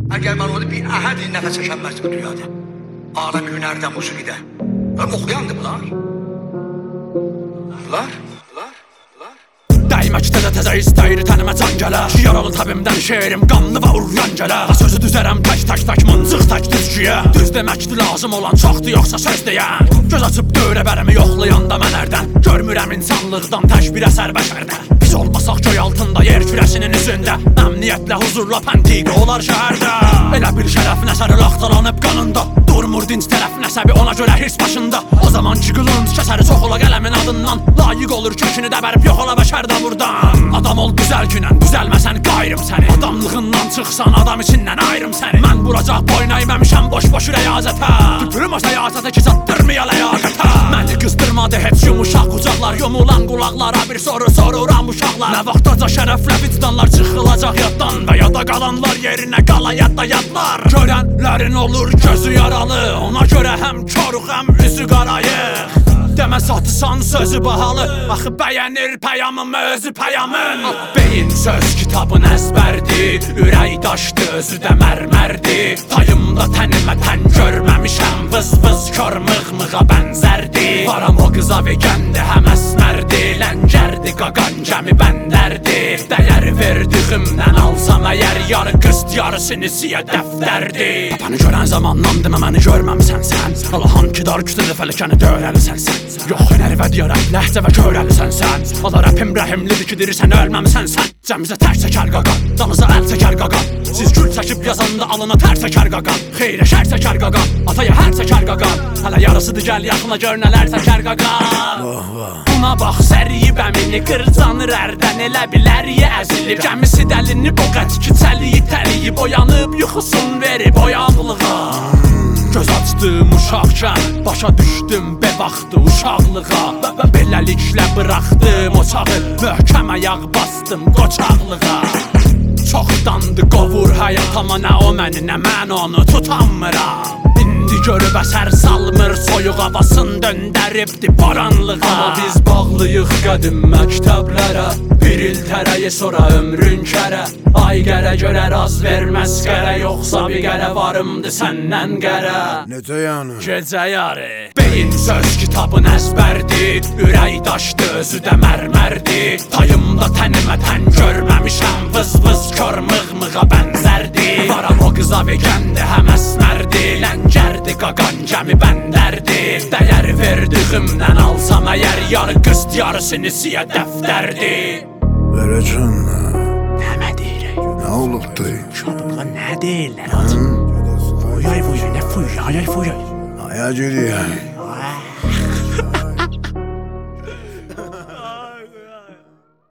Əgər mən onu bir əhəd nəfəs çəkənməzdi bu dünyada. Adam hünərdə, musiqidə. Oxuyandı bunlar. Bunlar. Dəyməkdə də təzə istəyir tənimə can gələ. Yaralı təbimdən şeirim qanlı və uryan gələ. Sözü düzərəm tək mıncıq tək düzgüyə. Düz deməkdir lazım olan çoxdur yoxsa söz deyən. Göz açıb dövrə bərimi yoxlayanda mən ərdən. Görmürəm insanlıqdan tək bir əsər bəşərdə. Biz olmasaq göy altında yer kürəsinin üzündə. Əmniyyətlə huzurla pəntiqə olar şəhərdə. Elə bir şərəf nəsəri laxtalanıb qanında. Durmur dinc tərəf nəsəbi ona görə hirs başında. O zaman ki qılınc kəsəri çox ola qələmin adından. Layiq olur kökünü dəbərib yox ola bəşərdə buradan. Adam ol güzel günən, düzəlməsən qayrım səni. Adamlığından çıxsan adam içindən ayrım səni. Mən vuracaq boyna iməmişəm boş-boş rəyazətə. Tüpürüm o səyasətə ki çatdırmaya ləyaqətə. Məni qızdırmadı heç yumuşaq qucaqlar. Yumulan qulaqlara bir soru soruram uşaqlar. Nə vaxtaca şərəflə vicdanlar çıxılacaq yaddan. Və yada qalanlar yerinə qala yadda yadlar. Görənlərin olur gözü yaralı. Ona görə həm koruq həm üzü qarayıq. Demə satısan sözü bahalı. Axı bəyənir pəyamımı özü pəyamın. Beyin söz kitabın əzbərdir. Ürək daşdı özü də mərmərdir. Tayımda tənimə tən görməmişəm. Vız vız kör mığmığa bənzərdir. Varam o qıza vegəndi həm əsmərdi. Ləngərdi qaqan gəmi bəndərdi. Dəyər verdiyimdən alsam əgər yarı qıst yarı sinisiyə dəftərdir. Bəni görən zamandan demə məni görməmisən sən. Allahın ki dar kütədə fələkəni döyərəlisən sən. Yox hünər və diyarət ləhcə və görəlisən sən. Allah rəpim rəhimlidir ki dirirsən ölməmisən sən. Cəmizə tər çəkər qaqan, danıza əl çəkər qaqan. Siz gül çəkib yazanda alına tər çəkər qaqan. Xeyrə şər çəkər qaqan, ataya hər çəkər qaqan. Hələ yarısıdır gəl yaxına gör nələr çəkər qaqan. Buna bax səriyib əmini qırcanır ərdən. Elə biləriyə əzilib gəmisi dəlini boqət ki çəliyib təliyib. Oyanıb yuxusun verib oyanlığa. Göz açdım uşaqkən, başa düşdüm bevaxtı uşaqlığa. Beləliklə bıraxdım oçağı, möhkəm ayaq bastım qoçaqlığa. Çoxdandı qovur həyat amma nə o məni nə mən onu tutanmıram. İndi görüb əsər salmır soyuq havasını döndəribdi baranlığa. Amma biz bağlıyıq qədim məktəblərə. Bir il tərəyi sonra ömrün kərə. Ay qərə görə raz verməz qərə. Yoxsa bir qərə varımdı səndən qərə. Necə yəni? Gecə yarı. Beyin söz kitabın əzbərdir. Ürək daşdı özü də mərmərdir. Tayımda tənimə tən görməmişəm. Vız vız kör mığmığa bənzərdir. Varam o qıza vegəndi həm əsmərdi. Ləngərdi qaqan gəmi bəndərdi. Dəyər verdiyimdən alsam əgər yarı qıst yarı sinisiyə dəftərdir. Verəcəm nə? Nəmə deyirək? Nə olubdu? Şadıqla nə deyirlər? Fuyay, nə fuyay, ay fuyay. Aya gediyək.